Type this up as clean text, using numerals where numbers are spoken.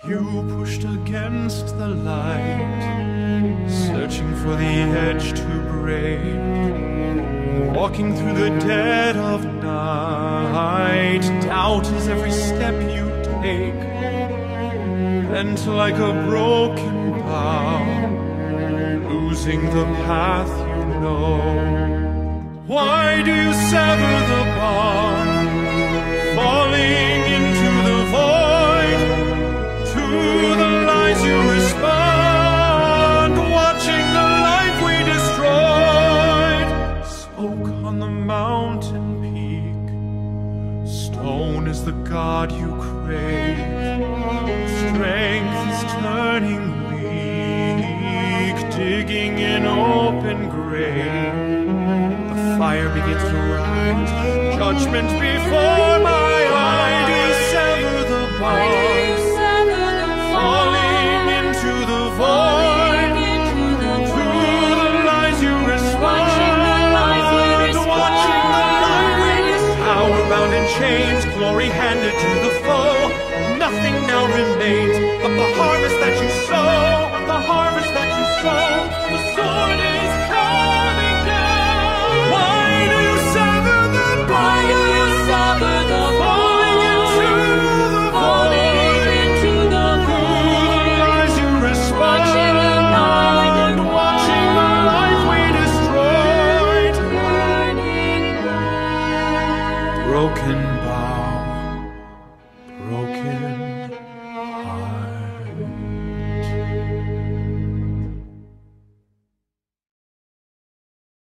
You pushed against the light, searching for the edge to break, walking through the dead of night. Doubt is every step you take, bent like a broken bow, losing the path you know. Why do you sever the bond, falling into the void? To the lies you respond, watching the life we destroyed. Smoke on the mountain peak, stone is the god you crave. Strength is turning weak, digging in open grave. The fire begins to rise, judgment before my eyes. Do you sever the bond, falling into the void? To the lies you respond, watching the life we destroy. Power bound in chains, glory handed to the foe. Nothing now remains but the harvest that you sow, the harvest that you sow. The sword is coming down. Why do you sever the bond? Why do you sever the falling into the void? Into the lies you respond, watching the life we destroyed. Broken by